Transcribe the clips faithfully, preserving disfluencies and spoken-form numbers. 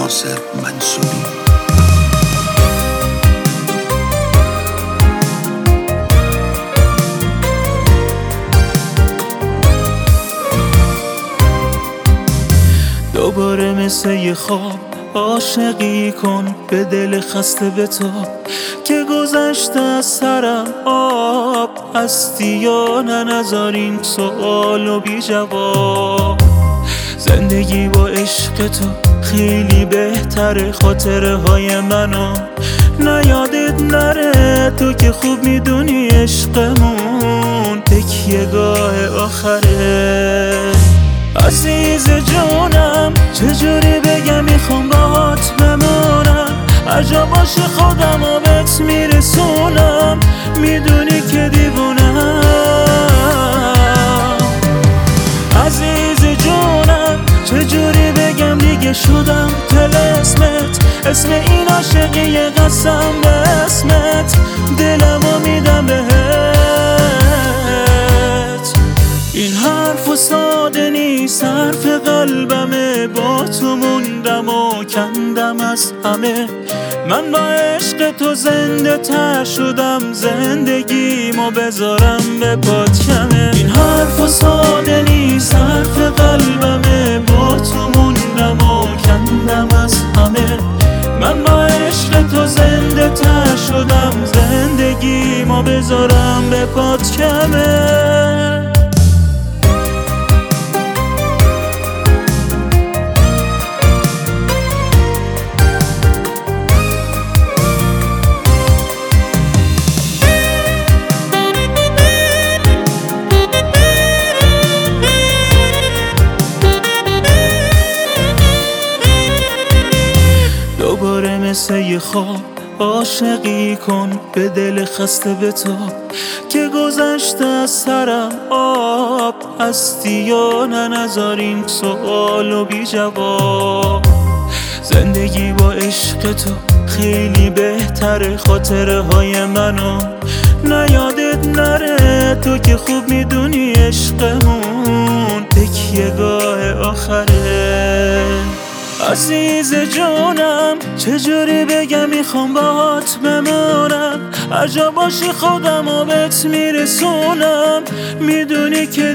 ناصر منصوری. دوباره مثل یه خواب عاشقی کن، به دل خسته بتاب که گذشته از سرم آب. هستی یا نه نذار این سوالو بی جواب. زندگی با عشق تو خیلی بهتره، خاطره های منو نیادت نره. تو که خوب میدونی عشقمون تکیه‌گاه آخره. عزیز جونم چجوری بگم میخوام باهات بمونم، هرجا باشه خودمو بهت میرسونم، میدونی که دیوونم. عزیز جونم چجوری بگم دیگه شدم طلسمت، اسم این عاشقی قسم به اسمت، دلمو میدم بهت. این حرف و ساده نیست، حرف قلبمه، با تو موندم و کندم از همه. من با عشق تو زنده تر شدم، زندگیمو بذارم به پات کمه. این حرف و ساده نیست، حرف قلبمه، با تو موندم و کندم از همه. من با عشق تو زنده تر شدم، زندگیمو بذارم به پات کمه. دوباره مثل یه خواب عاشقی کن، به دل خسته بتاب که گذشته از سرم آب. هستی یا نه نذار این سوالو بی جواب. زندگی با عشق تو خیلی بهتره، خاطره های منو نیادت نره. تو که خوب میدونی عشقمون تکیه‌گاه آخره. عزیز جونم چجوری بگم میخوام باهات بمونم، هرجا باشی خودمو بهت میرسونم، میدونی که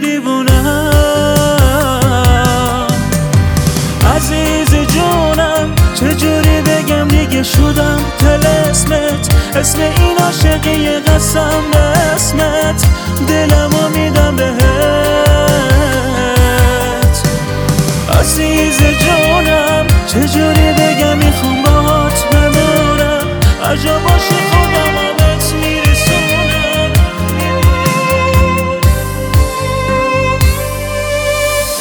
دیوونم. عزیز جونم چجوری بگم دیگه شدم طلسمت، اسم این عاشقی قسم به اسمت، دلمو میدم بهت. عزیز جونم چجوری بگم میخوام باهات بمونم، هرجا باشی خودمو بهت میرسونم.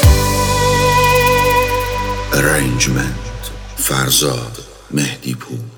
ارنجمنت فرزاد مهدی پور.